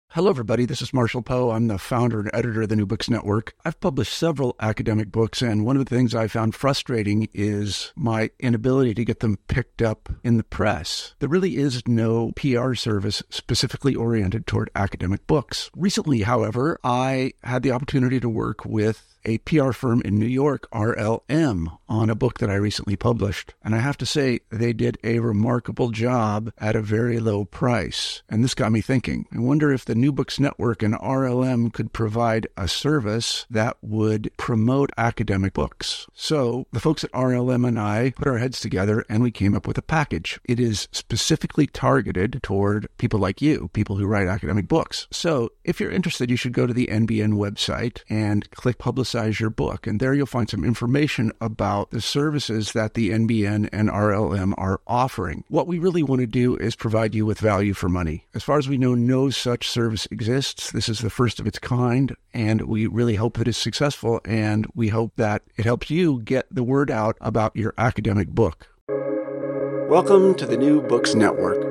Hello, everybody. This is Marshall Poe. I'm the founder and editor of the New Books Network. I've published several academic books, and one of the things I found frustrating is my inability to get them picked up in the press. There really is no PR service specifically oriented toward academic books. Recently, however, I had the opportunity to work with a PR firm in New York, RLM, on a book that I recently published. And I have to say, they did a remarkable job at a very low price. And this got me thinking. I wonder if the New Books Network and RLM could provide a service that would promote academic books. So the folks at RLM and I put our heads together and we came up with a package. It is specifically targeted toward people like you, people who write academic books. So if you're interested, you should go to the NBN website and click Publicize Your Book. And there you'll find some information about the services that the NBN and RLM are offering. What we really want to do is provide you with value for money. As far as we know, no such service exists. This is the first of its kind, and we really hope that it's successful, and we hope that it helps you get the word out about your academic book. Welcome to the New Books Network.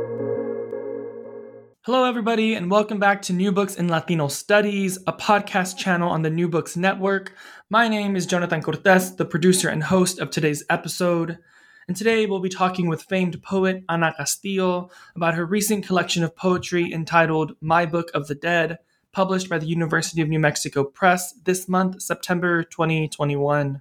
Hello, everybody, and welcome back to New Books in Latino Studies, a podcast channel on the New Books Network. My name is Jonathan Cortez, the producer and host of today's episode. And today we'll be talking with famed poet Ana Castillo about her recent collection of poetry entitled My Book of the Dead, published by the University of New Mexico Press this month, September 2021.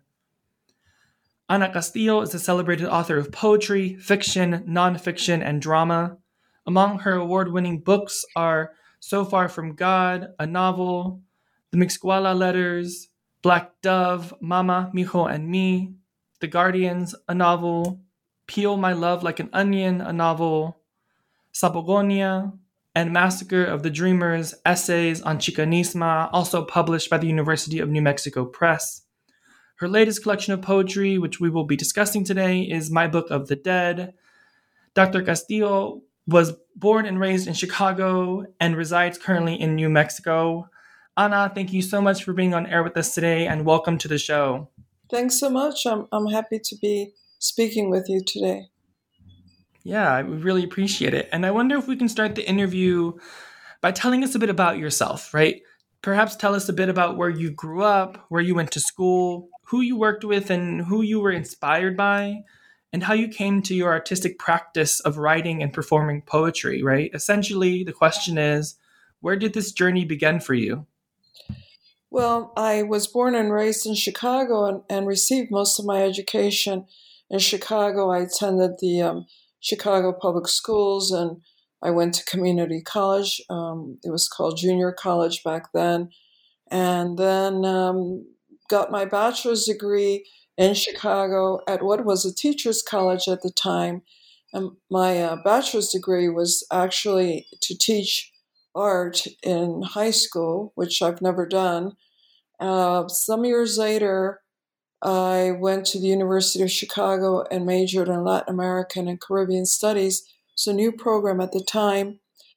Ana Castillo is a celebrated author of poetry, fiction, nonfiction, and drama. Among her award-winning books are So Far From God, a novel, The Mixcuala Letters, Black Dove, Mama, Mijo, and Me, The Guardians, a novel, Peel My Love Like an Onion, a novel, Sabogonia, and Massacre of the Dreamers, Essays on Chicanismo, also published by the University of New Mexico Press. Her latest collection of poetry, which we will be discussing today, is My Book of the Dead. Dr. Castillo was born and raised in Chicago and resides currently in New Mexico. Ana, thank you so much for being on air with us today, and welcome to the show. Thanks so much. I'm happy to be speaking with you today. Yeah, I really appreciate it. And I wonder if we can start the interview by telling us a bit about yourself, right? Perhaps tell us a bit about where you grew up, where you went to school, who you worked with, and who you were inspired by, and how you came to your artistic practice of writing and performing poetry, right? Essentially, the question is, where did this journey begin for you? Well, I was born and raised in Chicago and received most of my education in Chicago. I attended the Chicago Public Schools, and I went to community college. It was called junior college back then. And then got my bachelor's degree in Chicago at what was a teacher's college at the time. And my bachelor's degree was actually to teach art in high school, which I've never done. Some years later, I went to the University of Chicago and majored in Latin American and Caribbean Studies. It's a new program at the time.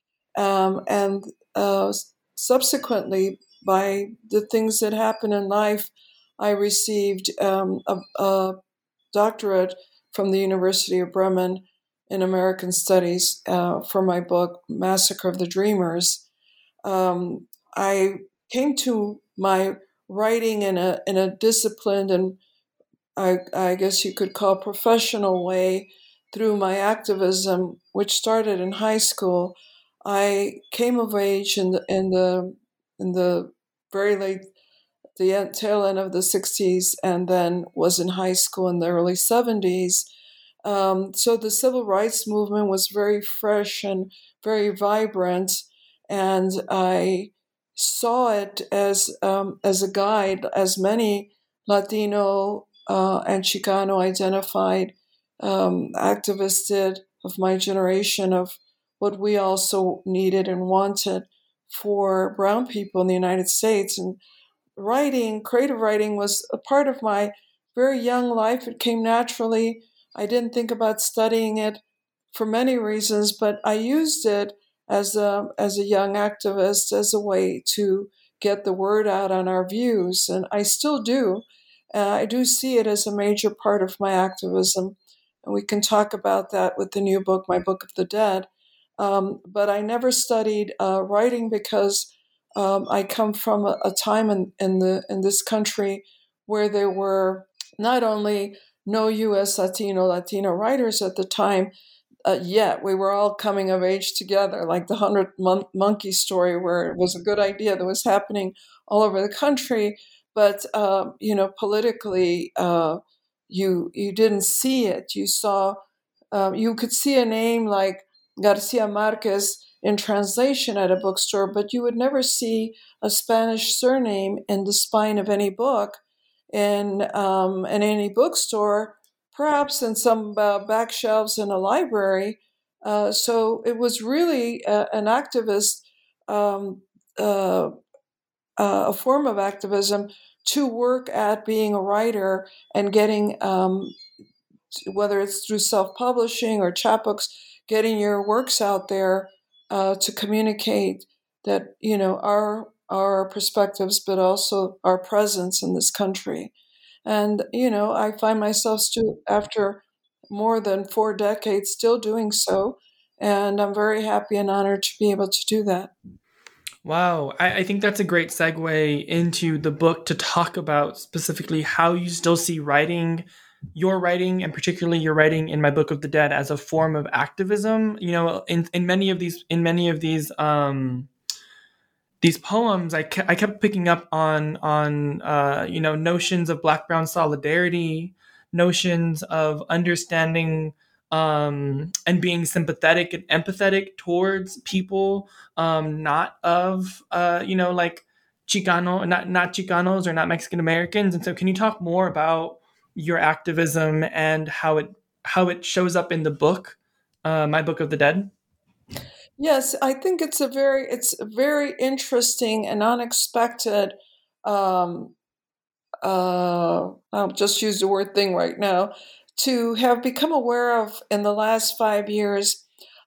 And subsequently, by the things that happen in life, I received a doctorate from the University of Bremen in American Studies for my book, Massacre of the Dreamers. I came to my writing in a disciplined and I guess you could call professional way through my activism, which started in high school. I came of age in the very late, the tail end of the 60s, and then was in high school in the early 70s. So the civil rights movement was very fresh and very vibrant, and I saw it as a guide, as many Latino and Chicano identified activists did of my generation, of what we also needed and wanted for brown people in the United States. And writing, creative writing, was a part of my very young life. It came naturally. I didn't think about studying it for many reasons, but I used it as a young activist, as a way to get the word out on our views. And I still do. I do see it as a major part of my activism. And we can talk about that with the new book, My Book of the Dead. But I never studied writing because I come from a time in this country where there were not only no U.S. Latino writers at the time, yet we were all coming of age together, like the 100 Monkey story, where it was a good idea that was happening all over the country, but politically, you didn't see it. You saw you could see a name like Garcia Marquez in translation at a bookstore, but you would never see a Spanish surname in the spine of any book in any bookstore, perhaps in some back shelves in a library. So it was really an activist, um, uh, a form of activism to work at being a writer and getting, whether it's through self-publishing or chapbooks, getting your works out there to communicate that our perspectives, but also our presence in this country. And I find myself still, after more than 4 decades, still doing so, and I'm very happy and honored to be able to do that. Wow, I think that's a great segue into the book to talk about specifically how you still see writing, your writing, and particularly your writing in My Book of the Dead as a form of activism. In many of these poems, I kept picking up on notions of Black Brown solidarity, notions of understanding and being sympathetic and empathetic towards people not of like Chicano, not Chicanos or not Mexican Americans. And so, can you talk more about your activism and how it shows up in the book, My Book of the Dead? Yes, I think it's a very interesting and unexpected. Um, I'll just use the word thing right now, to have become aware of in the last 5 years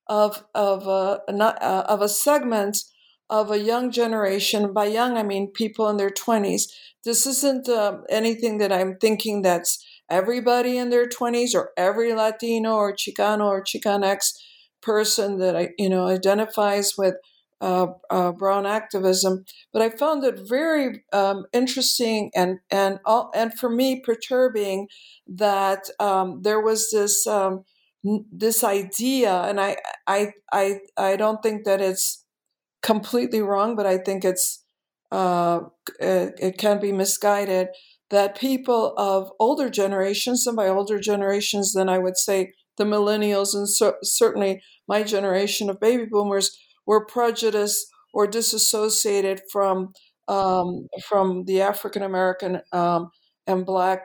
of a segment of a young generation. By young, I mean people in their 20s. This isn't anything that I'm thinking that's everybody in their 20s or every Latino or Chicano or Chicanx person that identifies with brown activism. But I found it very interesting and for me perturbing that there was this idea, and I don't think that it's completely wrong, but I think uh, it can be misguided, that people of older generations, and by older generations, then I would say the millennials and certainly my generation of baby boomers, were prejudiced or disassociated from the African American and Black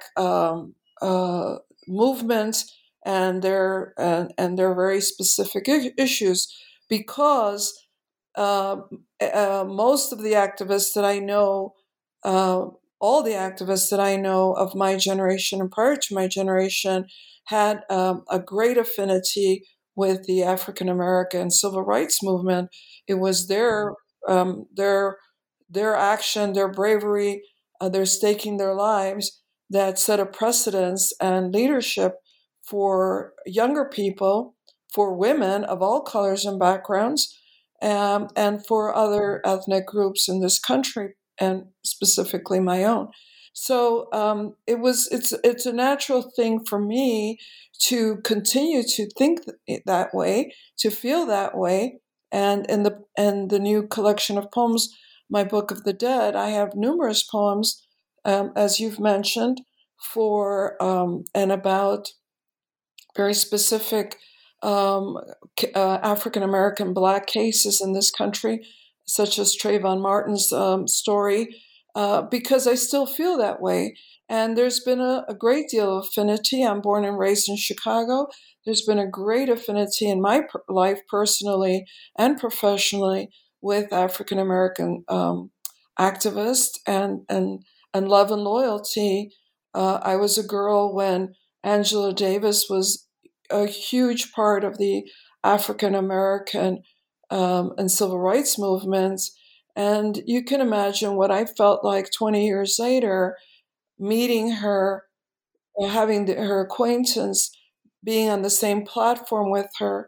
movement and their very specific issues, because uh, most of the activists that I know, uh, all the activists that I know of my generation and prior to my generation, had a great affinity with the African American civil rights movement. It was um, their their action, their bravery, their staking their lives that set a precedence and leadership for younger people, for women of all colors and backgrounds, and for other ethnic groups in this country, and specifically my own. So it's a natural thing for me to continue to think that way, to feel that way. And in the new collection of poems, My Book of the Dead, I have numerous poems, as you've mentioned, for and about very specific um, African American Black cases in this country, such as Trayvon Martin's story, because I still feel that way. And there's been a great deal of affinity. I'm born and raised in Chicago. There's been a great affinity in my life, personally and professionally, with African American activists and love and loyalty. I was a girl when Angela Davis was a huge part of the African American and civil rights movements. And you can imagine what I felt like 20 years later, meeting her, having her acquaintance, being on the same platform with her,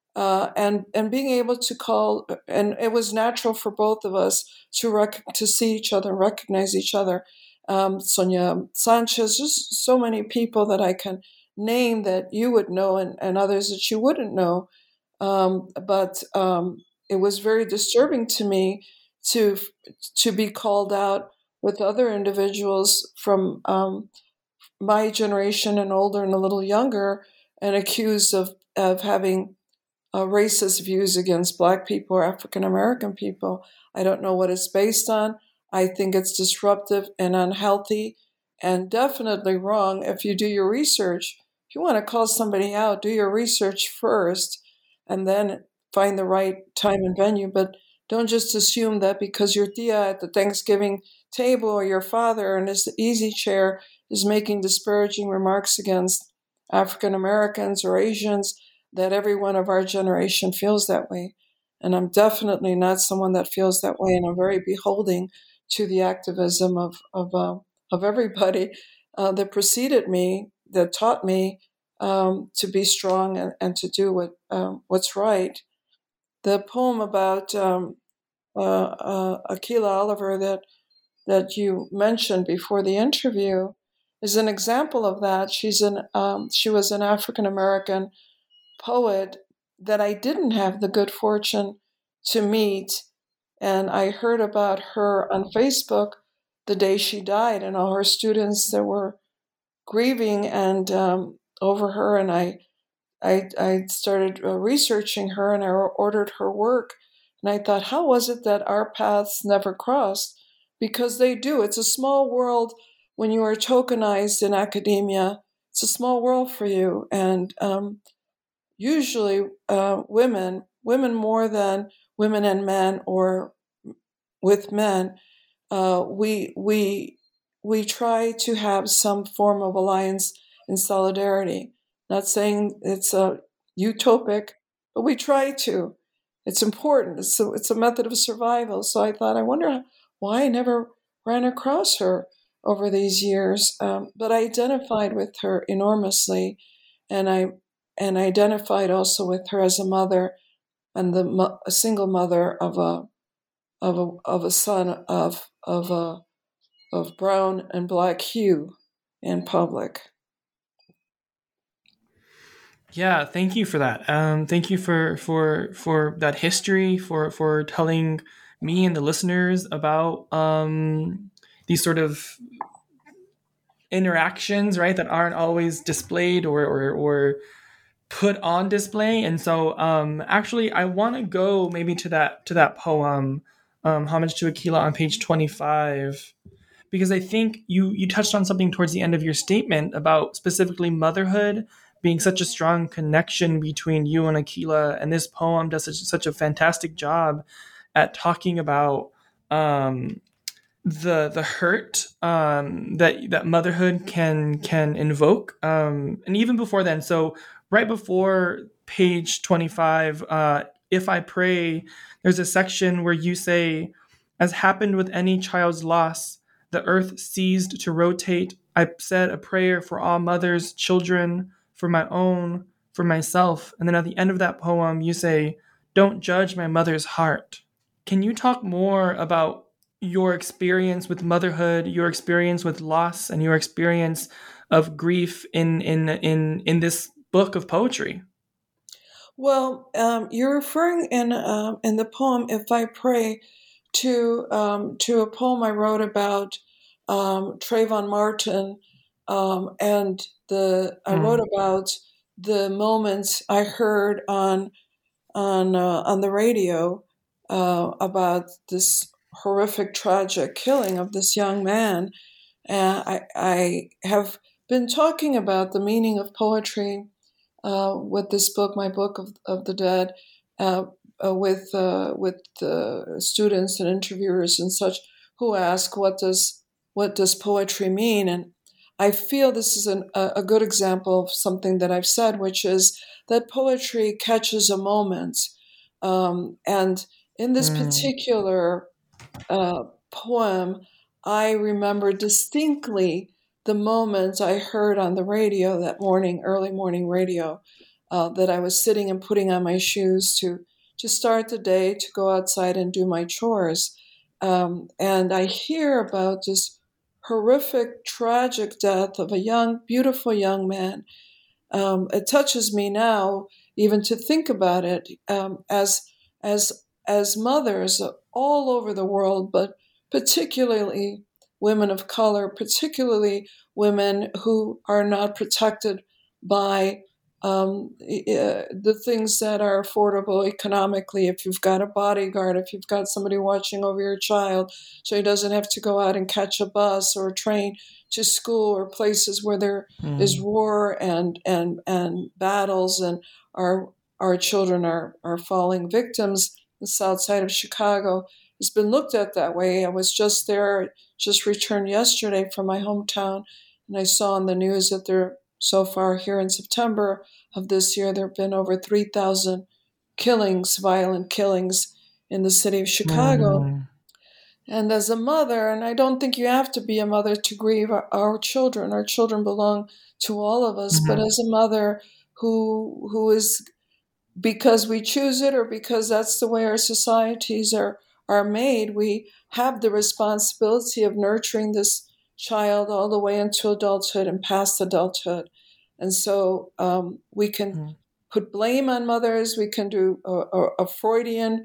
and being able to call, and it was natural for both of us to see each other and recognize each other. Sonia Sanchez, just so many people that I can name that you would know, and others that you wouldn't know. But it was very disturbing to me to be called out with other individuals from my generation and older and a little younger, and accused of having racist views against Black people or African American people. I don't know what it's based on. I think it's disruptive and unhealthy and definitely wrong. If you do your research, if you want to call somebody out, do your research first and then find the right time and venue. But don't just assume that because your tia at the Thanksgiving table or your father in his easy chair is making disparaging remarks against African Americans or Asians, that everyone of our generation feels that way. And I'm definitely not someone that feels that way, and I'm very beholding to the activism of everybody that preceded me, that taught me to be strong and to do what's right. The poem about Akila Oliver that you mentioned before the interview is an example of that. She was an African American poet that I didn't have the good fortune to meet. And I heard about her on Facebook the day she died, and all her students that were grieving and over her. And I started researching her, and I ordered her work. And I thought, how was it that our paths never crossed? Because they do. It's a small world when you are tokenized in academia. It's a small world for you. And usually women more than women and men, or with men, we try to have some form of alliance and solidarity. Not saying it's utopic, but we try to. It's important. It's a method of survival. So I thought, I wonder why I never ran across her over these years. But I identified with her enormously, and I identified also with her as a mother, and a single mother of a son of brown and Black hue in public. Yeah, thank you for that. Thank you for that history, for telling me and the listeners about these sort of interactions, right, that aren't always displayed or put on display. And so actually I want to go maybe to that poem, Homage to Akila, on page 25, because I think you touched on something towards the end of your statement about specifically motherhood being such a strong connection between you and Akila, and this poem does such a fantastic job at talking about the hurt that motherhood can invoke, and even before then. So right before page 25, if I pray, there's a section where you say, as happened with any child's loss, the earth ceased to rotate. I said a prayer for all mothers, children, for my own, for myself. And then at the end of that poem, you say, don't judge my mother's heart. Can you talk more about your experience with motherhood, your experience with loss, and your experience of grief in this book of poetry? Well, you're referring in the poem "If I Pray" to a poem I wrote about Trayvon Martin, and I wrote about the moments I heard on the radio about this horrific, tragic killing of this young man. I have been talking about the meaning of poetry with this book, my book of the dead, with students and interviewers and such who ask, what does poetry mean? And I feel this is a good example of something that I've said, which is that poetry catches a moment. And in this particular poem, I remember distinctly the moment I heard on the radio that morning, early morning radio, that I was sitting and putting on my shoes to start the day, to go outside and do my chores. And I hear about this horrific, tragic death of a young, beautiful young man. It touches me now, even to think about it, as mothers all over the world, but particularly women of color, particularly women who are not protected by the things that are affordable economically. If you've got a bodyguard, if you've got somebody watching over your child, so he doesn't have to go out and catch a bus or a train to school or places where there is war and battles, and our children are falling victims. The south side of Chicago has been looked at that way. I was just there, just returned yesterday from my hometown, and I saw on the news that there, so far here in September of this year, there have been over 3,000 killings, violent killings in the city of Chicago. And as a mother, and I don't think you have to be a mother to grieve our children. Our children belong to all of us. But as a mother who is, because we choose it or because that's the way our societies are made, we have the responsibility of nurturing this child all the way into adulthood and past adulthood. And so we can put blame on mothers. We can do a Freudian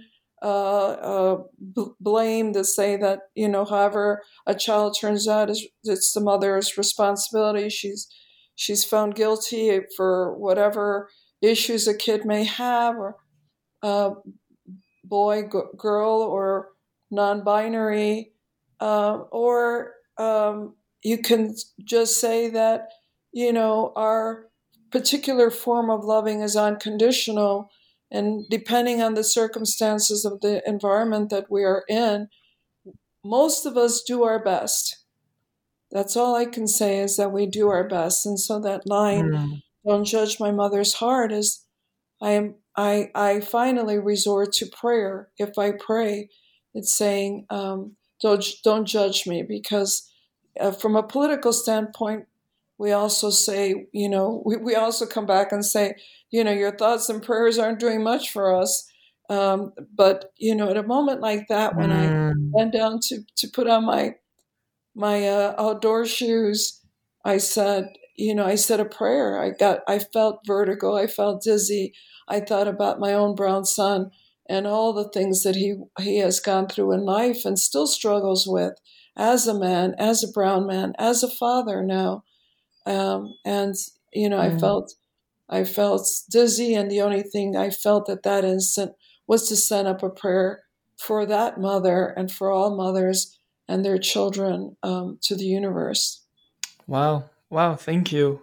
blame to say that, however a child turns out, it's the mother's responsibility. She's found guilty for whatever issues a kid may have, or boy, girl, or non-binary, or you can just say that, our particular form of loving is unconditional, and depending on the circumstances of the environment that we are in, most of us do our best. That's all I can say, is that we do our best. And so that line, "Don't judge my mother's heart," is I finally resort to prayer. If I pray, it's saying, don't judge me, because from a political standpoint, we also say, we also come back and say, your thoughts and prayers aren't doing much for us. But, at a moment like that, when I went down to put on my outdoor shoes, I said a prayer. I felt vertigo. I felt dizzy. I thought about my own brown son and all the things that he has gone through in life and still struggles with as a man, as a brown man, as a father now. I felt dizzy, and the only thing I felt at that instant was to send up a prayer for that mother and for all mothers and their children to the universe. Wow. Thank you.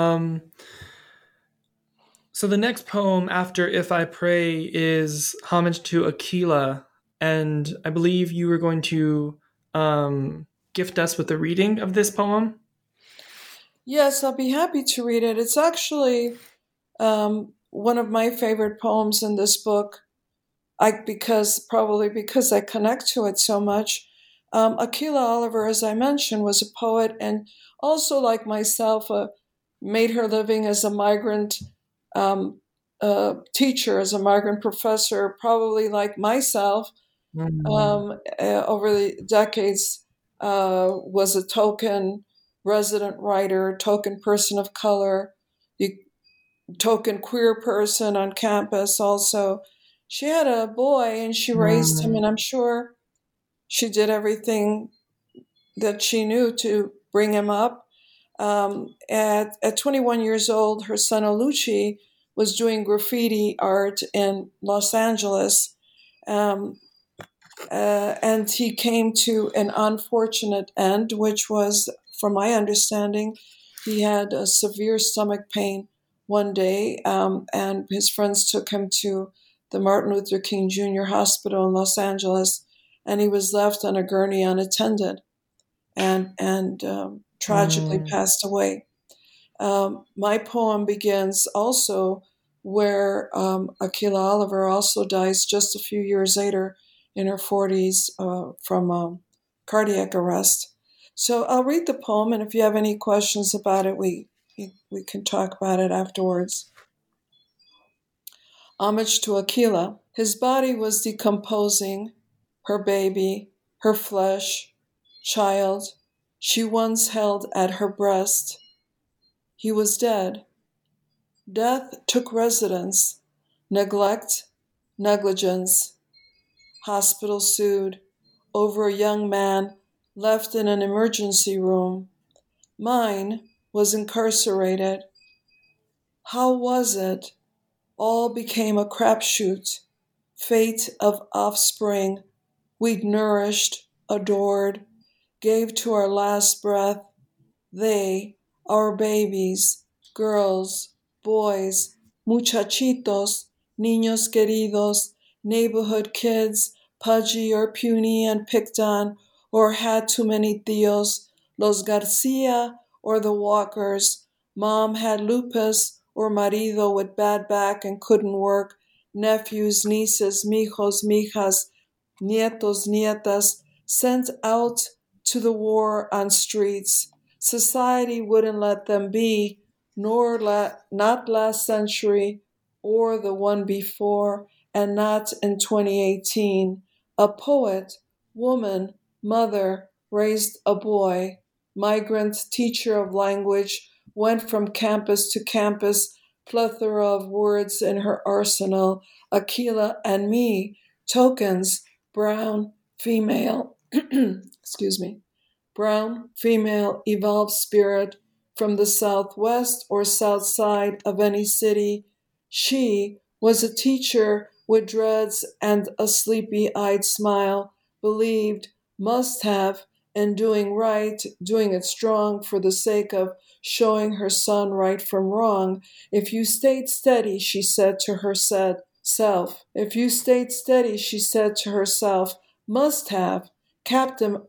So the next poem after "If I Pray" is homage to Aquila, and I believe you were going to gift us with a reading of this poem. Yes, I'll be happy to read it. It's actually one of my favorite poems in this book, because I connect to it so much. Aquila Oliver, as I mentioned, was a poet, and also, like myself, made her living as a migrant teacher, as a migrant professor, probably like myself, over the decades, was a token resident writer, token person of color, token queer person on campus also. She had a boy and she raised him, and I'm sure she did everything that she knew to bring him up. At 21 years old, her son Oluchi was doing graffiti art in Los Angeles, and he came to an unfortunate end, which was, from my understanding, he had a severe stomach pain one day, and his friends took him to the Martin Luther King Jr. Hospital in Los Angeles, and he was left on a gurney unattended and tragically passed away. My poem begins also where Aquila Oliver also dies just a few years later in her 40s from cardiac arrest. So I'll read the poem, and if you have any questions about it, we can talk about it afterwards. Homage to Aquila. His body was decomposing, her baby, her flesh, child, she once held at her breast. He was dead. Death took residence, neglect, negligence. Hospital sued over a young man left in an emergency room. Mine was incarcerated. How was it? All became a crapshoot. Fate of offspring we'd nourished, adored, gave to our last breath. They, our babies, girls, boys, muchachitos, niños queridos, neighborhood kids, pudgy or puny and picked on, or had too many tios, los Garcia or the Walkers. Mom had lupus or marido with bad back and couldn't work, nephews, nieces, mijos, mijas, nietos, nietas, sent out to the war on streets. Society wouldn't let them be, not last century or the one before, and not in 2018. A poet, woman, mother, raised a boy, migrant teacher of language, went from campus to campus, plethora of words in her arsenal, Aquila and me, tokens, brown, female, excuse me, brown, female, evolved spirit from the southwest or south side of any city. She was a teacher with dreads and a sleepy-eyed smile, believed, must have, in doing right, doing it strong for the sake of showing her son right from wrong. If you stayed steady, she said to herself. If you stayed steady, she said to herself, must have, captain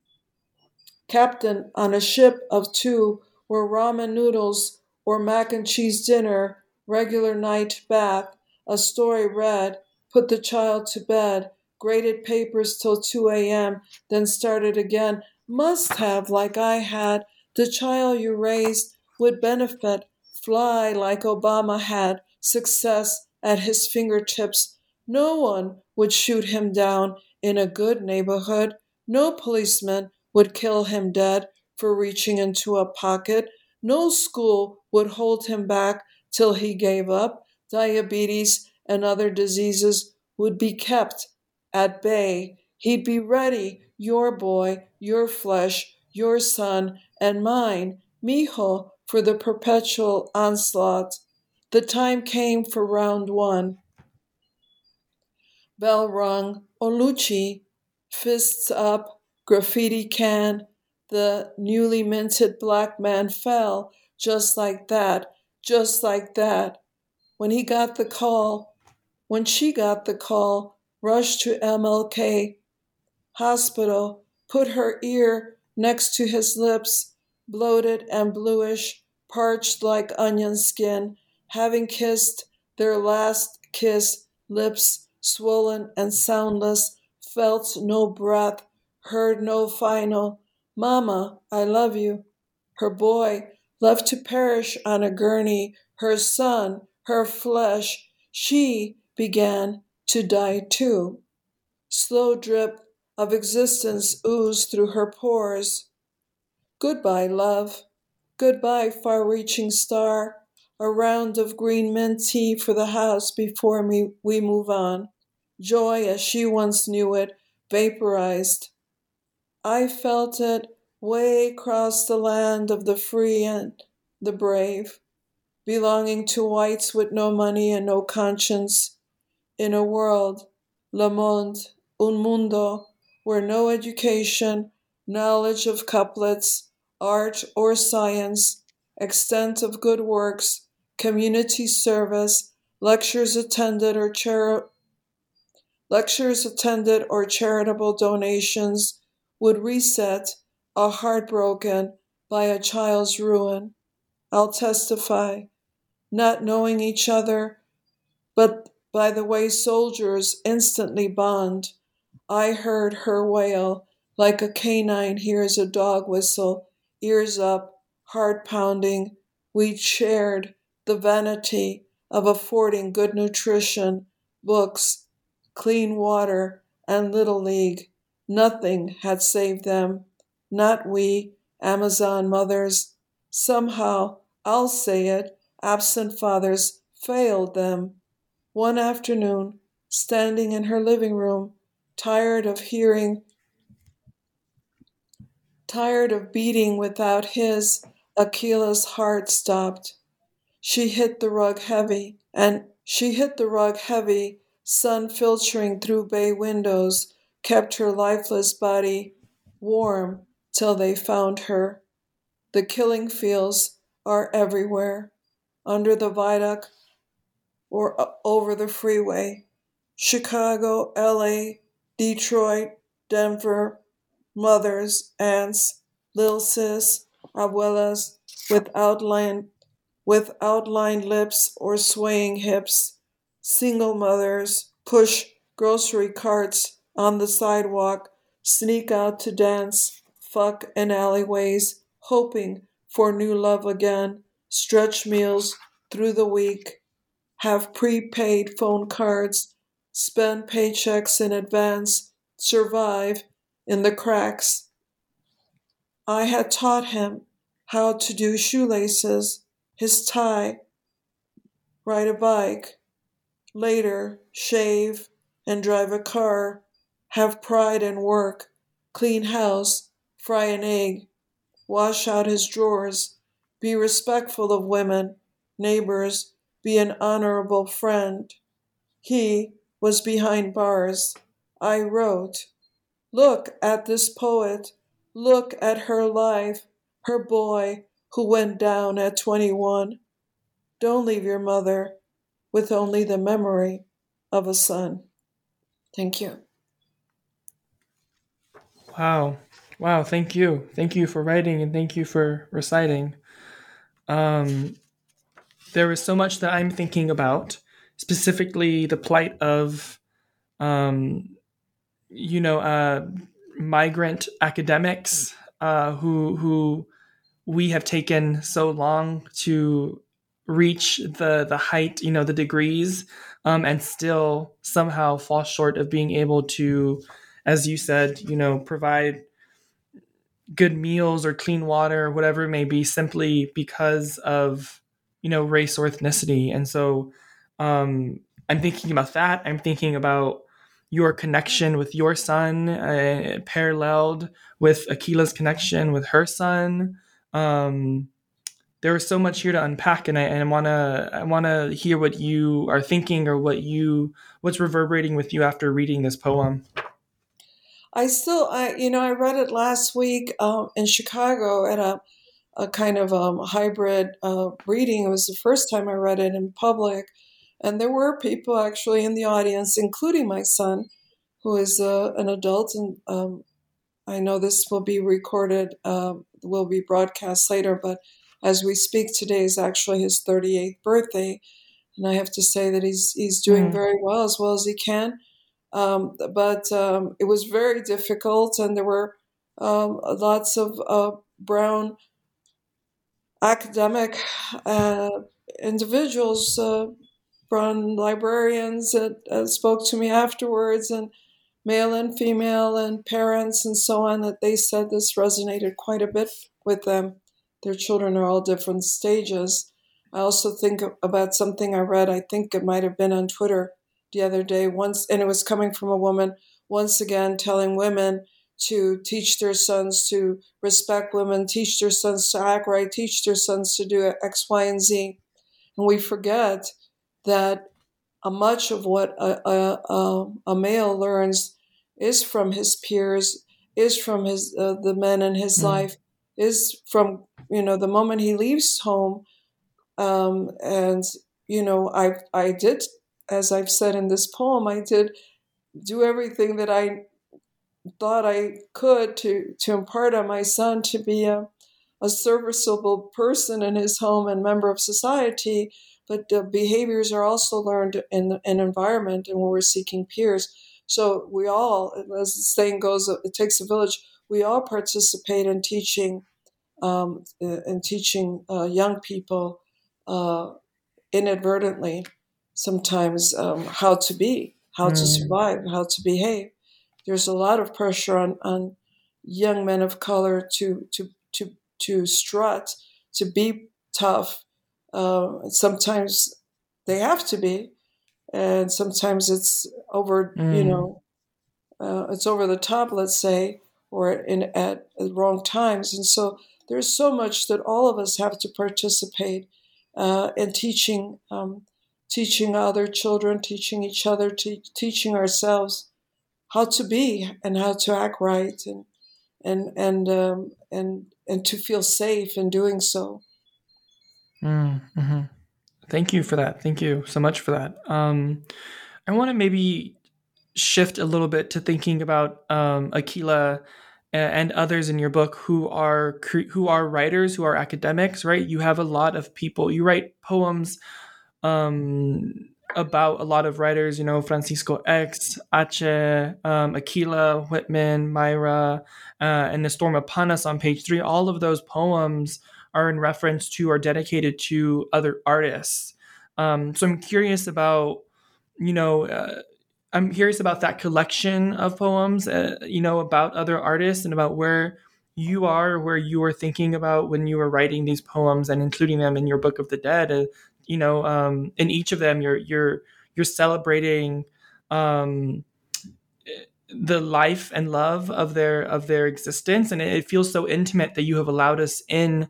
on a ship of two, where ramen noodles or mac and cheese dinner, regular night bath, a story read, put the child to bed, graded papers till 2 a.m., then started again. Must have, like I had, the child you raised would benefit, fly like Obama had, success at his fingertips. No one would shoot him down in a good neighborhood. No policeman would kill him dead for reaching into a pocket. No school would hold him back till he gave up. Diabetes and other diseases would be kept at bay. He'd be ready, your boy, your flesh, your son, and mine, mijo, for the perpetual onslaught. The time came for round one. Bell rung, Olucci, fists up, graffiti can. The newly minted black man fell, just like that, just like that. When she got the call, rushed to MLK Hospital, put her ear next to his lips, bloated and bluish, parched like onion skin, having kissed their last kiss, lips swollen and soundless, felt no breath, heard no final, Mama, I love you. Her boy, left to perish on a gurney, her son, her flesh, she began to die too. Slow drip of existence oozed through her pores. Goodbye, love. Goodbye, far-reaching star. A round of green mint tea for the house before we move on. Joy, as she once knew it, vaporized. I felt it way across the land of the free and the brave, belonging to whites with no money and no conscience, in a world, le monde, un mundo, where no education, knowledge of couplets, art or science, extent of good works, community service, lectures attended or charitable donations would reset a heart broken by a child's ruin. I'll testify, not knowing each other, but by the way soldiers instantly bond. I heard her wail like a canine hears a dog whistle, ears up, heart pounding. We shared the vanity of affording good nutrition, books, clean water, and Little League. Nothing had saved them. Not we, Amazon mothers. Somehow, I'll say it, absent fathers failed them. One afternoon, standing in her living room, tired of beating without his, Akila's heart stopped. She hit the rug heavy, sun filtering through bay windows, kept her lifeless body warm till they found her. The killing fields are everywhere, under the viaduct or over the freeway. Chicago, LA, Detroit, Denver, mothers, aunts, little sis, abuelas, with outlined lips or swaying hips. Single mothers push grocery carts on the sidewalk, sneak out to dance, fuck in alleyways, hoping for new love again, stretch meals through the week, have prepaid phone cards, spend paychecks in advance, survive in the cracks. I had taught him how to do shoelaces, his tie, ride a bike, later shave and drive a car, have pride in work, clean house, fry an egg, wash out his drawers, be respectful of women, neighbors, be an honorable friend. He was behind bars. I wrote, "Look at this poet. Look at her life, her boy who went down at 21. Don't leave your mother with only the memory of a son." Thank you. Wow. Wow. Thank you. Thank you for writing and thank you for reciting. There is so much that I'm thinking about, specifically the plight of, migrant academics who we have taken so long to reach the height, the degrees, and still somehow fall short of being able to, as you said, provide good meals or clean water or whatever it may be, simply because of race or ethnicity. And so I'm thinking about that. I'm thinking about your connection with your son, paralleled with Akila's connection with her son. There is so much here to unpack, and I wanna hear what you are thinking, or what's reverberating with you after reading this poem. I read it last week in Chicago at a kind of hybrid reading. It was the first time I read it in public, and there were people actually in the audience, including my son, who is an adult, and I know this will be recorded, will be broadcast later, but as we speak, today is actually his 38th birthday, and I have to say that he's doing very well as he can. But it was very difficult, and there were lots of brown academic individuals, brown librarians that spoke to me afterwards, and male and female, and parents and so on, that they said this resonated quite a bit with them. Their children are all different stages. I also think about something I read, I think it might have been on Twitter the other day, and it was coming from a woman, once again telling women to teach their sons to respect women, teach their sons to act right, teach their sons to do X, Y, and Z. And we forget that much of what a male learns is from his peers, is from the men in his life, is from the moment he leaves home. And I did, as I've said in this poem, I did do everything that I thought I could to impart on my son to be a serviceable person in his home and member of society. But the behaviors are also learned in an environment and when we're seeking peers. So we all, as the saying goes, it takes a village. We all participate in teaching young people inadvertently sometimes how to be, how to survive, how to behave. There's a lot of pressure on young men of color to strut, to be tough. Sometimes they have to be, and sometimes it's over. It's over the top, let's say, or at wrong times. And so there's so much that all of us have to participate in teaching other children, teaching each other, teaching ourselves how to be and how to act right, and to feel safe in doing so. Mm-hmm. Thank you for that. Thank you so much for that. I want to maybe shift a little bit to thinking about Akila and others in your book who are writers, who are academics, right? You have a lot of people. You write poems about a lot of writers, Francisco X, Ache, Akila, Whitman, Myra, and The Storm Upon Us on page 3. All of those poems are in reference to or dedicated to other artists. So I'm curious about, that collection of poems, about other artists and about where you were thinking about when you were writing these poems and including them in your Book of the Dead. In each of them, you're celebrating the life and love of their existence, and it feels so intimate that you've allowed us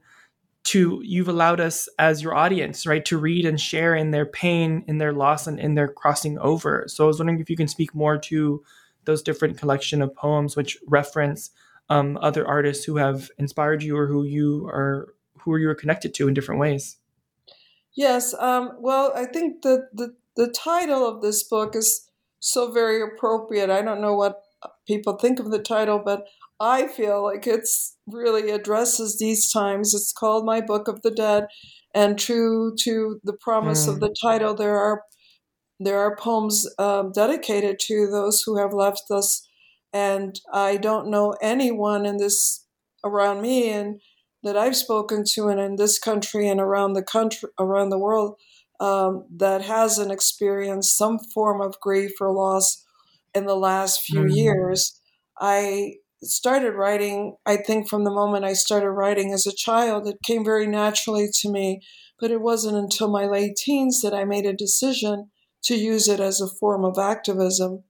as your audience, right, to read and share in their pain, in their loss, and in their crossing over. So I was wondering if you can speak more to those different collection of poems which reference other artists who have inspired you or who you are connected to in different ways. Yes. Well, I think the title of this book is so very appropriate. I don't know what people think of the title, but I feel like it's really addresses these times. It's called My Book of the Dead, and true to the promise of the title, there are poems dedicated to those who have left us. And I don't know anyone around me and that I've spoken to, and in this country and around the world, that hasn't experienced some form of grief or loss in the last few years. I started writing, I think, from the moment I started writing as a child. It came very naturally to me, but it wasn't until my late teens that I made a decision to use it as a form of activism.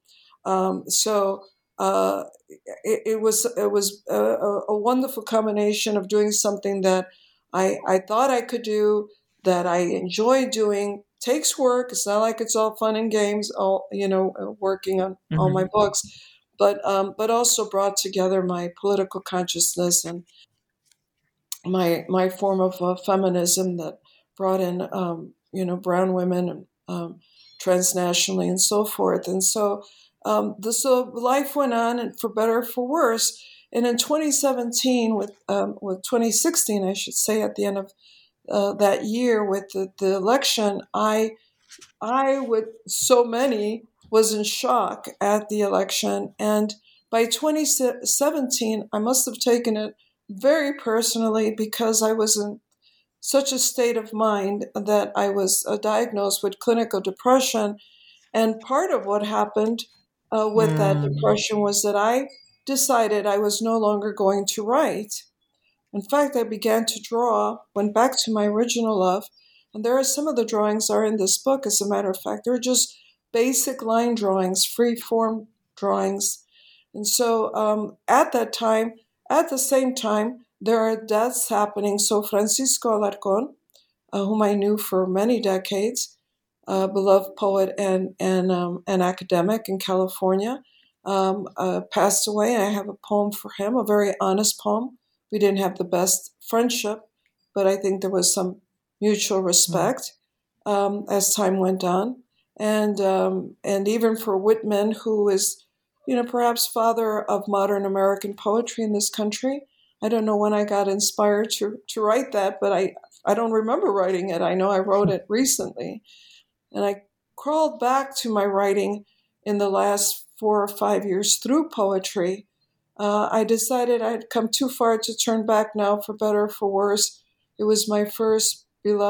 It was a wonderful combination of doing something that I thought I could do, that I enjoy doing. Takes work. It's not like it's all fun and games. Working on all my books, but also brought together my political consciousness and my form of feminism that brought in brown women transnationally and so forth. And so life went on, and for better or for worse. And in 2017, with 2016, I should say, at the end of that year with the election, I with so many was in shock at the election. And by 2017, I must have taken it very personally, because I was in such a state of mind that I was diagnosed with clinical depression. And part of what happened with that depression was that I decided I was no longer going to write. In fact, I began to draw, went back to my original love, and there are some of the drawings are in this book, as a matter of fact. They're just basic line drawings, free form drawings. And so at the same time, there are deaths happening. So Francisco Alarcón, whom I knew for many decades, beloved poet and academic in California, passed away. I have a poem for him, a very honest poem. We didn't have the best friendship, but I think there was some mutual respect as time went on. And even for Whitman, who is, perhaps father of modern American poetry in this country. I don't know when I got inspired to write that, but I don't remember writing it. I know I wrote it recently. And I crawled back to my writing in the last 4 or 5 years through poetry. I decided I'd come too far to turn back now, for better or for worse. It was my first beloved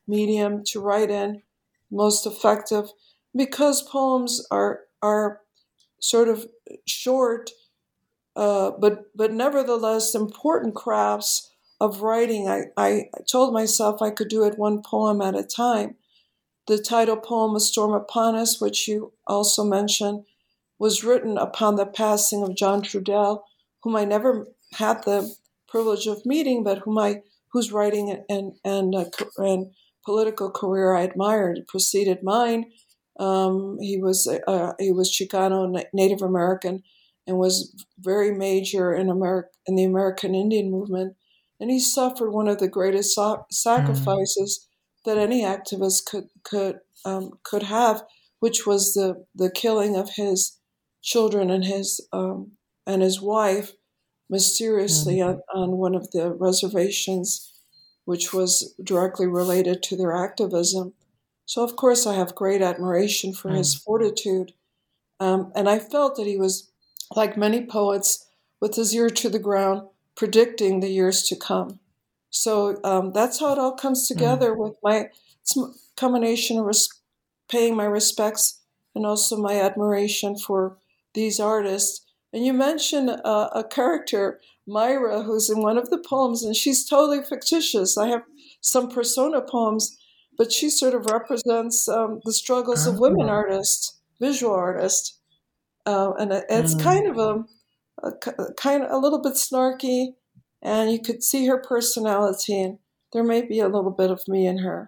medium to write in, most effective, because poems are sort of short, but nevertheless important crafts of writing. I told myself I could do it one poem at a time. The title poem, A Storm Upon Us, which you also mentioned, was written upon the passing of John Trudell, whom I never had the privilege of meeting, but whose writing and political career I admired. It preceded mine. He was Chicano, Native American, and was very major in the American Indian movement. And he suffered one of the greatest sacrifices that any activist could have, which was the killing of his children and his wife mysteriously on one of the reservations, which was directly related to their activism. So, of course, I have great admiration for his fortitude. And I felt that he was, like many poets, with his ear to the ground, predicting the years to come. So that's how it all comes together with it's a combination of paying my respects and also my admiration for these artists. And you mentioned a character, Myra, who's in one of the poems, and she's totally fictitious. I have some persona poems, but she sort of represents the struggles of women artists, visual artists. And it's kind of a little bit snarky, and you could see her personality, and there may be a little bit of me in her.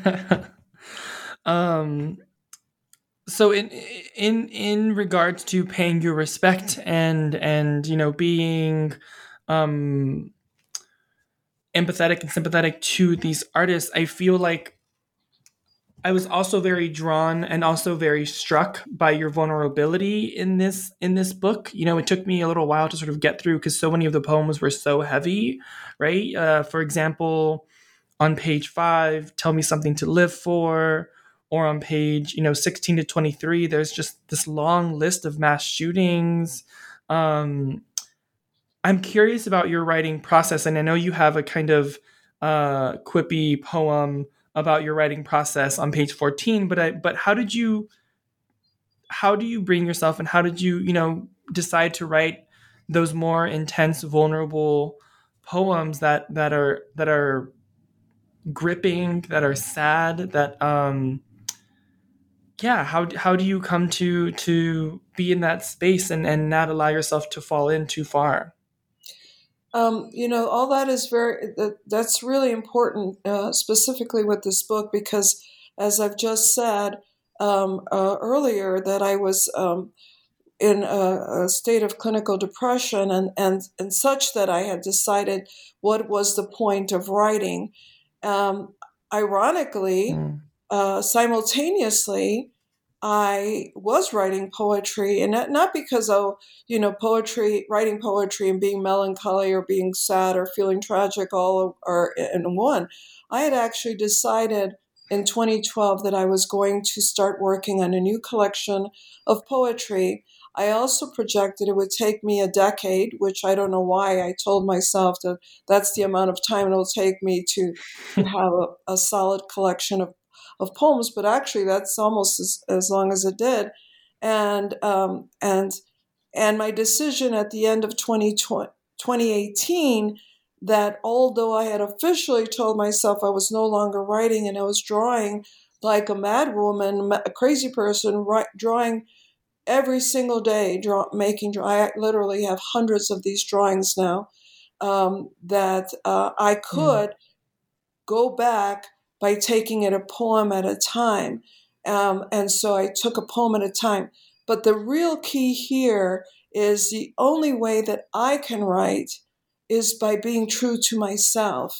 So in regards to paying your respect and being empathetic and sympathetic to these artists, I feel like I was also very drawn and also very struck by your vulnerability in this book. It took me a little while to sort of get through because so many of the poems were so heavy, right? For example, on page 5, Tell Me Something to Live For, or on page 16 to 23, there's just this long list of mass shootings. I'm curious about your writing process, and I know you have a kind of quippy poem about your writing process on page 14, but how do you bring yourself, and how did you decide to write those more intense, vulnerable poems that are gripping, that are sad, that how do you come to be in that space and not allow yourself to fall in too far? All that is that's really important, specifically with this book, because as I've just said earlier, that I was in a state of clinical depression and such that I had decided what was the point of writing. Ironically, simultaneously, I was writing poetry, and not because writing poetry and being melancholy or being sad or feeling tragic all are in one. I had actually decided in 2012 that I was going to start working on a new collection of poetry. I also projected it would take me a decade, which I don't know why I told myself that that's the amount of time it'll take me to have a solid collection of poems, but actually that's almost as long as it did. And my decision at the end of 2018 that although I had officially told myself I was no longer writing and I was drawing like a madwoman, a crazy person, drawing every single day, I literally have hundreds of these drawings now, that I could go back by taking it a poem at a time. And so I took a poem at a time. But the real key here is the only way that I can write is by being true to myself.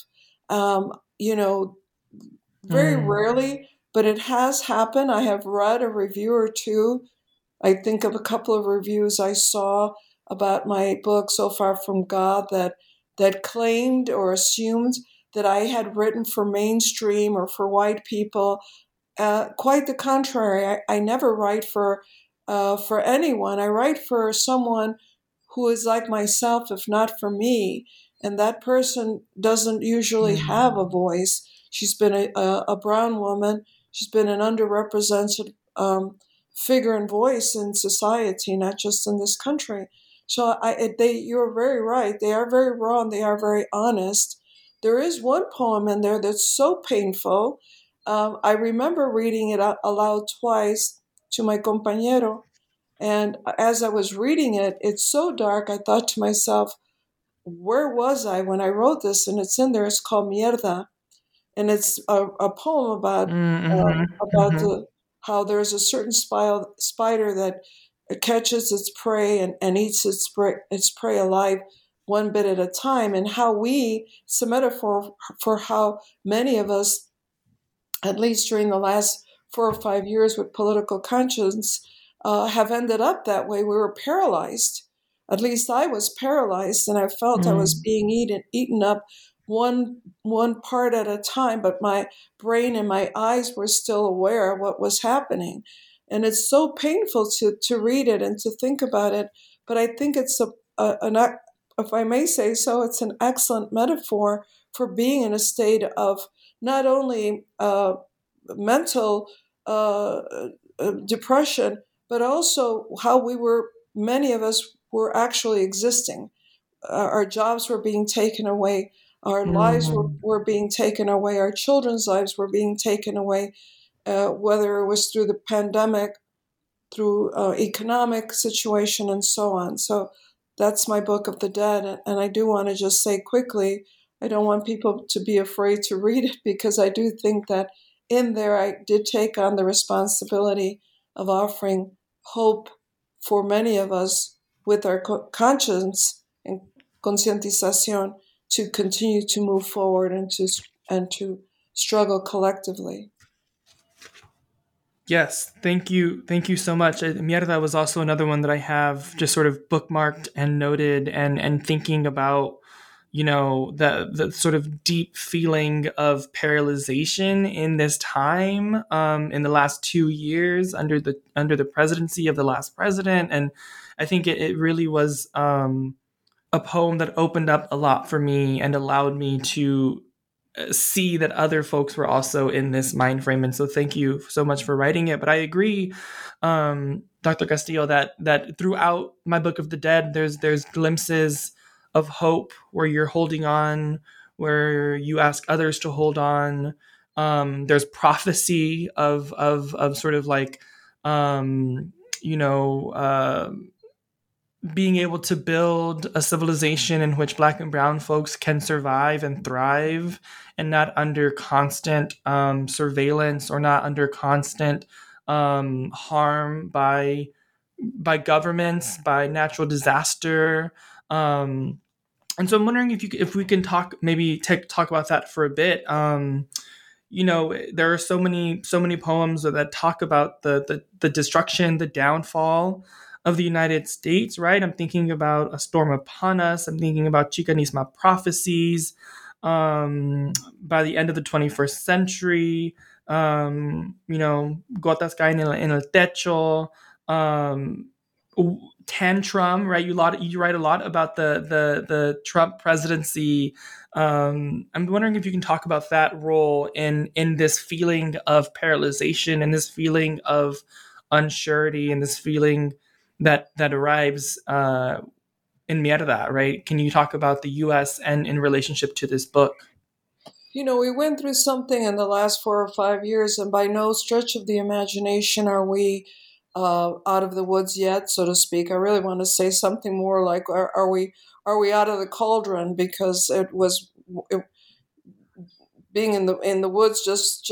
Very rarely, but it has happened. I have read a review or two. I think of a couple of reviews I saw about my book, So Far From God, that claimed or assumed that I had written for mainstream or for white people. Quite the contrary. I never write for anyone. I write for someone who is like myself, if not for me. And that person doesn't usually have a voice. She's been a brown woman. She's been an underrepresented figure and voice in society, not just in this country. So you're very right. They are very raw and they are very honest. There is one poem in there that's so painful. I remember reading it aloud twice to my compañero. And as I was reading it, it's so dark, I thought to myself, where was I when I wrote this? And it's in there. It's called Mierda. And it's a poem about how there's a certain spider that catches its prey and eats its prey alive one bit at a time, and how it's a metaphor for how many of us, at least during the last 4 or 5 years with political conscience, have ended up that way. We were paralyzed. At least I was paralyzed, and I felt I was being eaten up one part at a time, but my brain and my eyes were still aware of what was happening. And it's so painful to read it and to think about it. But I think it's if I may say so, it's an excellent metaphor for being in a state of not only mental depression, but also how many of us were actually existing. Our jobs were being taken away. Our lives were being taken away. Our children's lives were being taken away, whether it was through the pandemic, through economic situation, and so on. So that's my Book of the Dead. And I do want to just say quickly, I don't want people to be afraid to read it, because I do think that in there I did take on the responsibility of offering hope for many of us with our conscience and concientización to continue to move forward and to struggle collectively. Yes, thank you so much. Mierda was also another one that I have just sort of bookmarked and noted, and thinking about, the sort of deep feeling of paralyzation in this time, in the last 2 years under the presidency of the last president. And I think it really was a poem that opened up a lot for me and allowed me to see that other folks were also in this mind frame. And so thank you so much for writing it. But I agree, Dr. Castillo, that throughout my Book of the Dead, there's glimpses of hope where you're holding on, where you ask others to hold on. There's prophecy of sort of like, being able to build a civilization in which Black and Brown folks can survive and thrive, and not under constant surveillance, or not under constant harm by governments, by natural disaster. And so I'm wondering if we can talk about that for a bit. There are so many poems that talk about the destruction, the downfall of the United States, right? I'm thinking about A Storm Upon Us. I'm thinking about Chicanisma prophecies. By the end of the 21st century, Gotas caen en el techo, Tantrum, right? You write a lot about the Trump presidency. I'm wondering if you can talk about that role in this feeling of paralyzation, and this feeling of unsurety, and this feeling that arrives in Mierda, right? Can you talk about the U.S. and in relationship to this book? We went through something in the last 4 or 5 years, and by no stretch of the imagination are we out of the woods yet, so to speak. I really want to say something more like, are we out of the cauldron? Because being in the woods just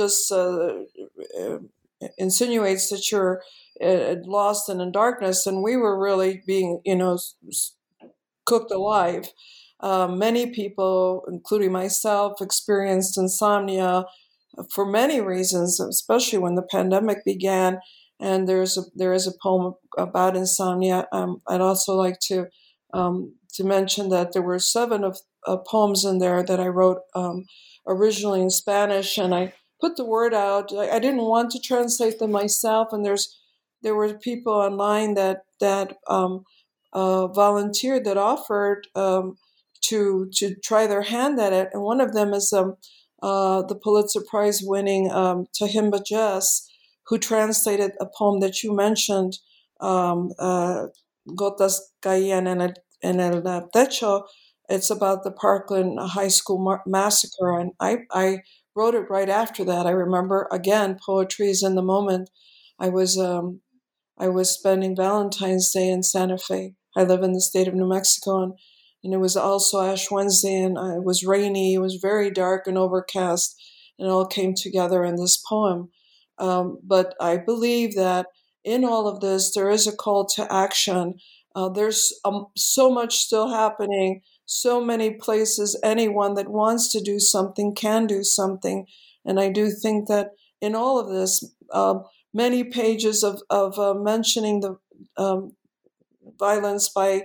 insinuates that you're lost and in darkness, and we were really being, cooked alive. Many people, including myself, experienced insomnia for many reasons, especially when the pandemic began. And there is a poem about insomnia. I'd also like to mention that there were 7 of poems in there that I wrote originally in Spanish, and I put the word out. I didn't want to translate them myself, and there were people online that volunteered, that offered to try their hand at it. And one of them is the Pulitzer Prize winning Tahimba Jess, who translated a poem that you mentioned, Gotas Caían en el Techo. It's about the Parkland High School massacre, and I wrote it right after that. I remember, again, poetry is in the moment. I was spending Valentine's Day in Santa Fe. I live in the state of New Mexico, and it was also Ash Wednesday, and it was rainy. It was very dark and overcast, and it all came together in this poem. But I believe that in all of this, there is a call to action. There's so much still happening, so many places. Anyone that wants to do something can do something. And I do think that in all of this, many pages of mentioning the violence by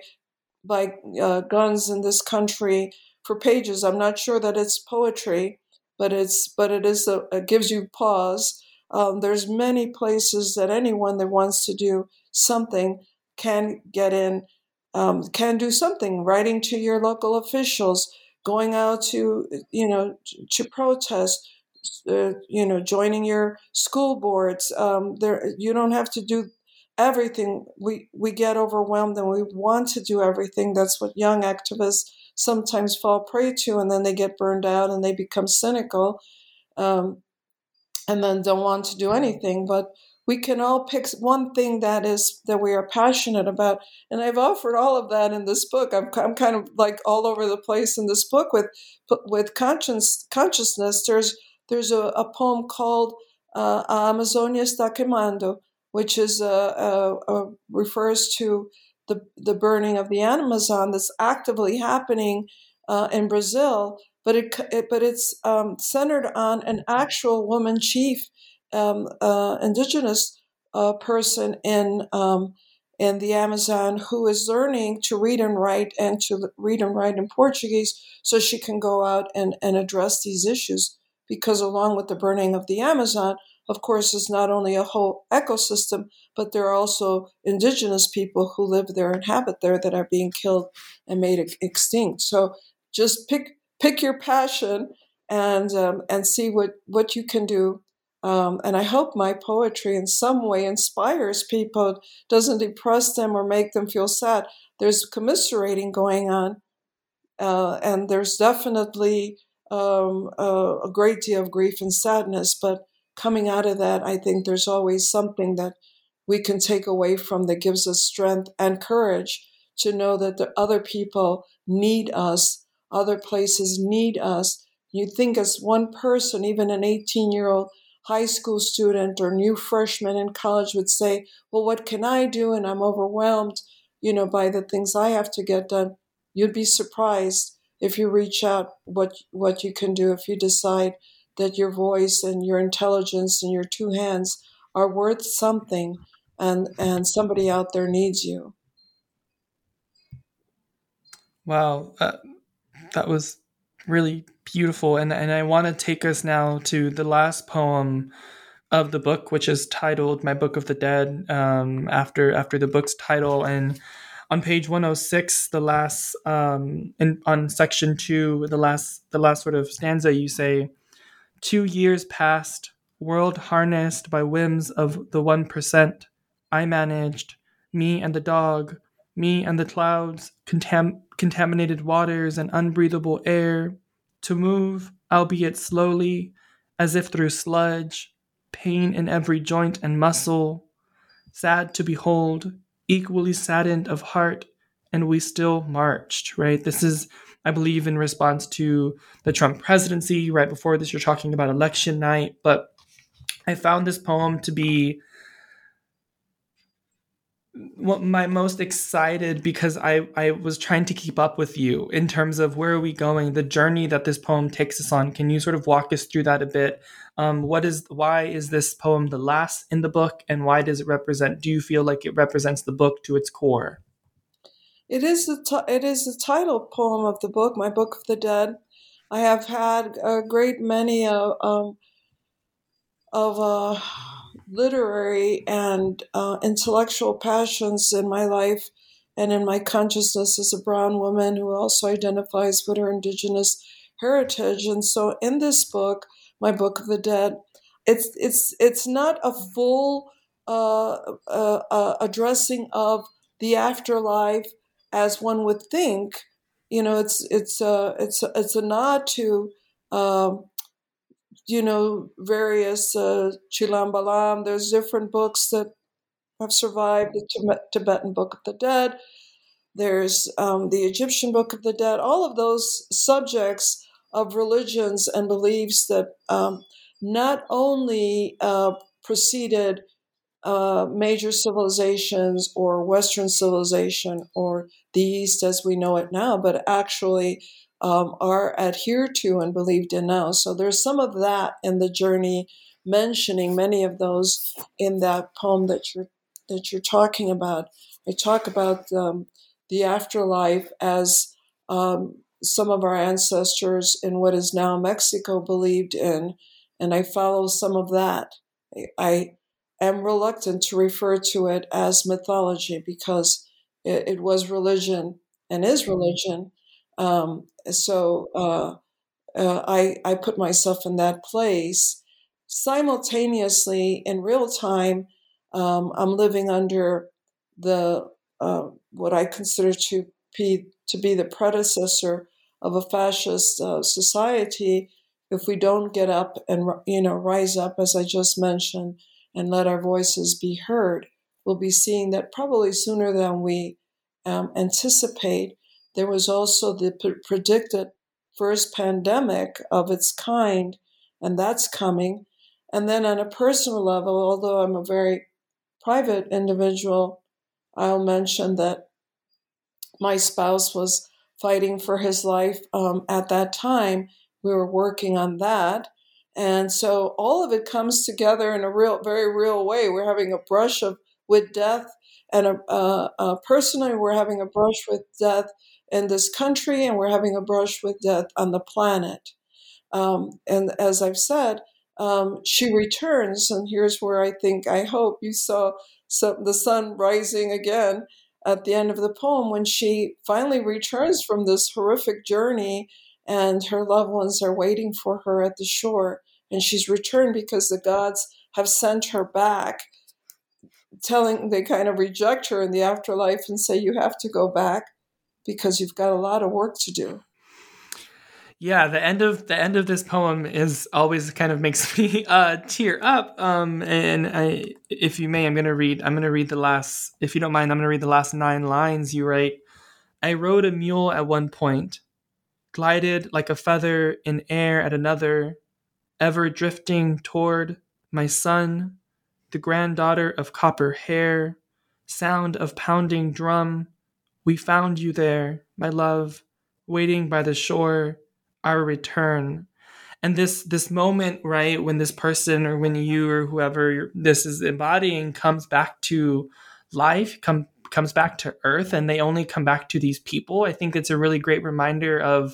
guns in this country for pages. I'm not sure that it's poetry, but it gives you pause. There's many places that anyone that wants to do something can get in, can do something. Writing to your local officials, going out to protest, joining your school boards. You don't have to do everything. We get overwhelmed and we want to do everything. That's what young activists sometimes fall prey to, and then they get burned out and they become cynical, and then don't want to do anything. But we can all pick one thing that we are passionate about, and I've offered all of that in this book. I'm kind of like all over the place in this book with consciousness. There's a poem called A Amazônia está queimando, which is refers to the burning of the Amazon that's actively happening in Brazil, but it's centered on an actual woman chief, indigenous person in the Amazon, who is learning to read and write in Portuguese, so she can go out and address these issues. Because along with the burning of the Amazon, of course, it's not only a whole ecosystem, but there are also indigenous people who live there, inhabit there, that are being killed and made extinct. So just pick your passion and see what you can do. And I hope my poetry in some way inspires people, doesn't depress them or make them feel sad. There's commiserating going on, and there's definitely a great deal of grief and sadness, but coming out of that, I think there's always something that we can take away from that gives us strength and courage to know that the other people need us, other places need us. You think as one person, even an 18-year-old high school student or new freshman in college would say, well, what can I do? And I'm overwhelmed, by the things I have to get done. You'd be surprised if you reach out what you can do, if you decide that your voice and your intelligence and your two hands are worth something, and somebody out there needs you. Wow, that was really beautiful. And I want to take us now to the last poem of the book, which is titled My Book of the Dead, after the book's title. And on page 106, the last, on section 2, the last sort of stanza, you say, 2 years passed, world harnessed by whims of the 1%. I managed, me and the dog, me and the clouds, contaminated waters and unbreathable air, to move, albeit slowly, as if through sludge, pain in every joint and muscle, sad to behold, equally saddened of heart, and we still marched, right? This is, I believe, in response to the Trump presidency. Right before this, you're talking about election night, but I found this poem to be my most excited because I was trying to keep up with you in terms of where are we going, the journey that this poem takes us on. Can you sort of walk us through that a bit? Why is this poem the last in the book, and why does it represent? Do you feel like it represents the book to its core? It is the title poem of the book, My Book of the Dead. I have had a great many of literary and intellectual passions in my life and in my consciousness as a brown woman who also identifies with her indigenous heritage. And so in this book, my Book of the Dead, it's not a full addressing of the afterlife as one would think. It's a nod to various Chilam Balam. There's different books that have survived, the Tibetan Book of the Dead. There's the Egyptian Book of the Dead. All of those subjects of religions and beliefs that not only preceded major civilizations or Western civilization or the East as we know it now, but actually are adhered to and believed in now. So there's some of that in the journey, mentioning many of those in that poem that you're talking about. I talk about the afterlife as some of our ancestors in what is now Mexico believed in, and I follow some of that. I am reluctant to refer to it as mythology because it was religion and is religion. I put myself in that place. Simultaneously, in real time, I'm living under the what I consider to be the predecessor of a fascist society. If we don't get up and rise up, as I just mentioned, and let our voices be heard, we'll be seeing that probably sooner than we anticipate. There was also the predicted first pandemic of its kind, and that's coming. And then on a personal level, although I'm a very private individual, I'll mention that my spouse was fighting for his life at that time. We were working on that. And so all of it comes together in a very real way. We're having a brush with death, and personally, we're having a brush with death in this country, and we're having a brush with death on the planet. And as I've said, she returns, and here's where I hope you saw the sun rising again at the end of the poem when she finally returns from this horrific journey, and her loved ones are waiting for her at the shore. And she's returned because the gods have sent her back, they kind of reject her in the afterlife and say, you have to go back because you've got a lot of work to do. Yeah, the end of this poem is always kind of makes me tear up. And if you may, I'm gonna read the last. If you don't mind, I'm gonna read the last 9 lines. You write, "I rode a mule at one point, glided like a feather in air at another, ever drifting toward my son, the granddaughter of copper hair, sound of pounding drum. We found you there, my love, waiting by the shore, our return." And this moment, right, when this person or when you or whoever this is embodying comes back to life, comes back to earth, and they only come back to these people, I think it's a really great reminder of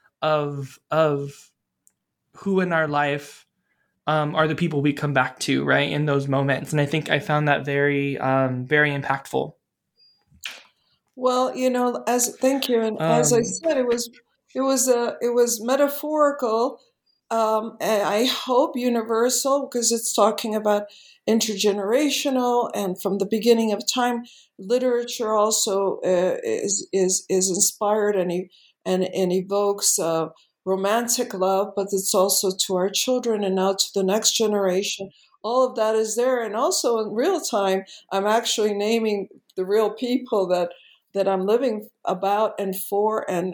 who in our life are the people we come back to, right, in those moments. And I think I found that very very impactful. Well, thank you. And as I said, it was metaphorical, and I hope universal, because it's talking about intergenerational, and from the beginning of time, literature also is inspired and evokes romantic love, but it's also to our children and now to the next generation. All of that is there, and also in real time, I'm actually naming the real people that I'm living about and for, and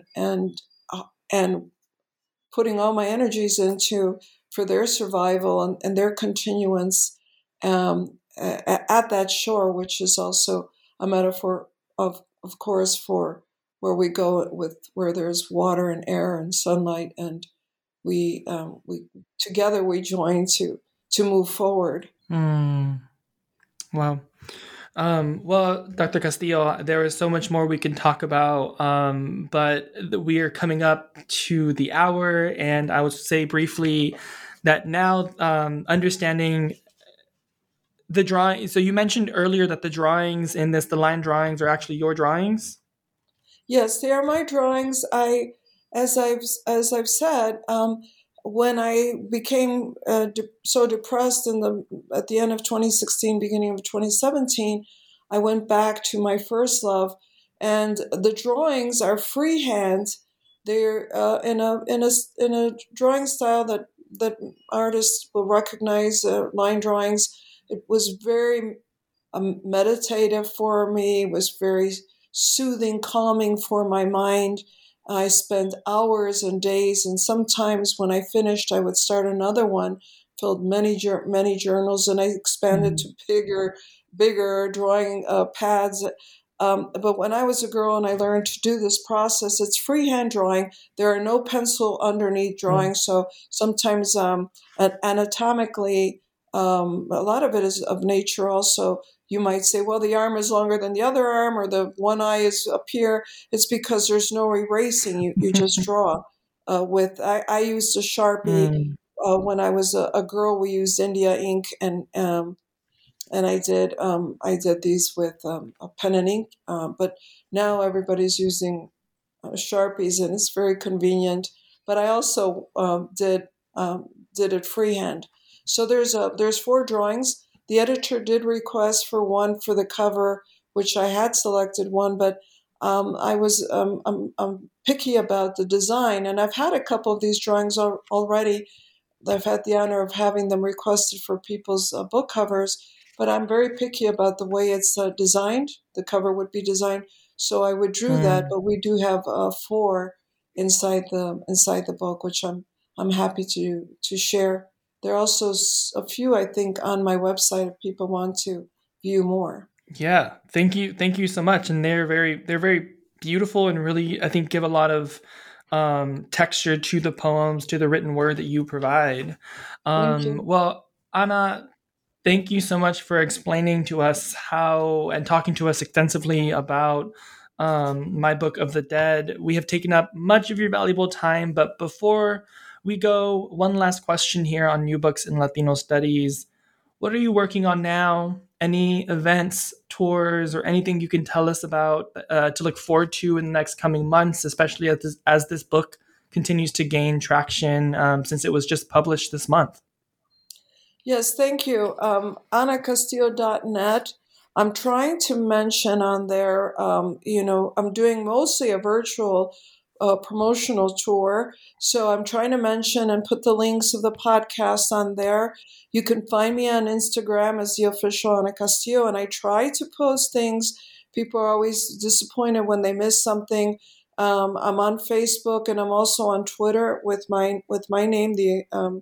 putting all my energies into for their survival and their continuance at that shore, which is also a metaphor of course, for where we go where there's water and air and sunlight, and we together we join to move forward. Wow. Well, Dr. Castillo, there is so much more we can talk about, but we are coming up to the hour, and I would say briefly that now understanding the drawing. So you mentioned earlier that the drawings in this, the line drawings, are actually your drawings? Yes, they are my drawings. I as I've said, when I became so depressed at the end of 2016, beginning of 2017, I went back to my first love, and the drawings are freehand. They're in a drawing style that artists will recognize, line drawings. It was very meditative for me. It was very soothing, calming for my mind. I spent hours and days, and sometimes when I finished, I would start another one. Filled many journals, and I expanded to bigger drawing pads. But when I was a girl and I learned to do this process, it's freehand drawing. There are no pencil underneath drawing, so sometimes anatomically, a lot of it is of nature also. You might say, well, the arm is longer than the other arm, or the one eye is up here. It's because there's no erasing. You just draw. I used a Sharpie. When I was a girl, we used India ink, and I did these with a pen and ink. But now everybody's using Sharpies, and it's very convenient. But I also did it freehand. So there's 4 drawings. The editor did request for one for the cover, which I had selected one, but I'm picky about the design, and I've had a couple of these drawings already. I've had the honor of having them requested for people's book covers, but I'm very picky about the way it's designed. The cover would be designed, so I withdrew that. But we do have 4 inside the book, which I'm happy to share. There are also a few, I think, on my website if people want to view more. Yeah, thank you so much. And they're very beautiful, and really, I think, give a lot of texture to the poems, to the written word that you provide. Thank you. Well, Anna, thank you so much for explaining to us how and talking to us extensively about my Book of the Dead. We have taken up much of your valuable time, but before we go, one last question here on New Books in Latino Studies. What are you working on now? Any events, tours, or anything you can tell us about to look forward to in the next coming months, especially as this book continues to gain traction since it was just published this month? Yes, thank you. AnaCastillo.net. I'm trying to mention on there, I'm doing mostly a virtual promotional tour. So I'm trying to mention and put the links of the podcast on there. You can find me on Instagram as the official Ana Castillo, and I try to post things. People are always disappointed when they miss something. I'm on Facebook, and I'm also on Twitter with my name, the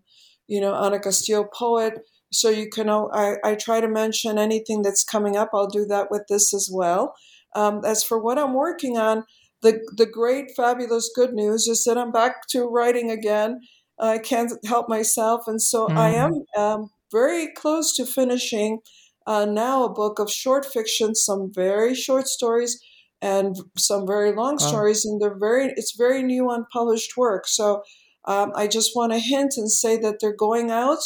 Ana Castillo Poet. So you can, I try to mention anything that's coming up. I'll do that with this as well. As for what I'm working on, the great, fabulous, good news is that I'm back to writing again. I can't help myself, and so I am very close to finishing now a book of short fiction, some very short stories, and some very long stories, and it's very new, unpublished work. So I just want to hint and say that they're going out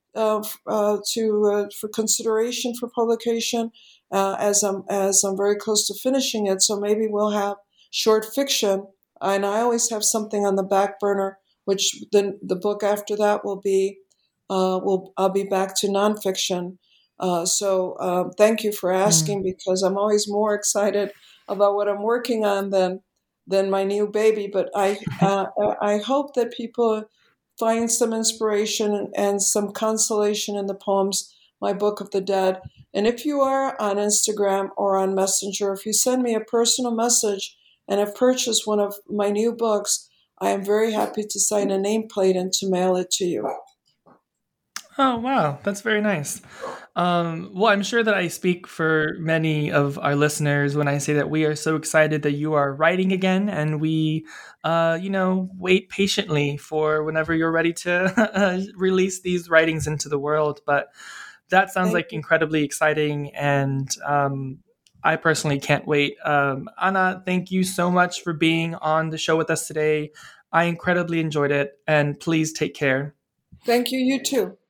for consideration for publication as I'm very close to finishing it. So maybe we'll have short fiction, and I always have something on the back burner, which then the book after that will be I'll be back to nonfiction. So thank you for asking, because I'm always more excited about what I'm working on than my new baby. But I hope that people find some inspiration and some consolation in the poems, My Book of the Dead. And if you are on Instagram or on Messenger, if you send me a personal message and have purchased one of my new books, I am very happy to sign a nameplate and to mail it to you. Oh, wow. That's very nice. Well, I'm sure that I speak for many of our listeners when I say that we are so excited that you are writing again, and we, wait patiently for whenever you're ready to release these writings into the world. But that sounds like incredibly exciting, and I personally can't wait. Anna, thank you so much for being on the show with us today. I incredibly enjoyed it, and please take care. Thank you. You too.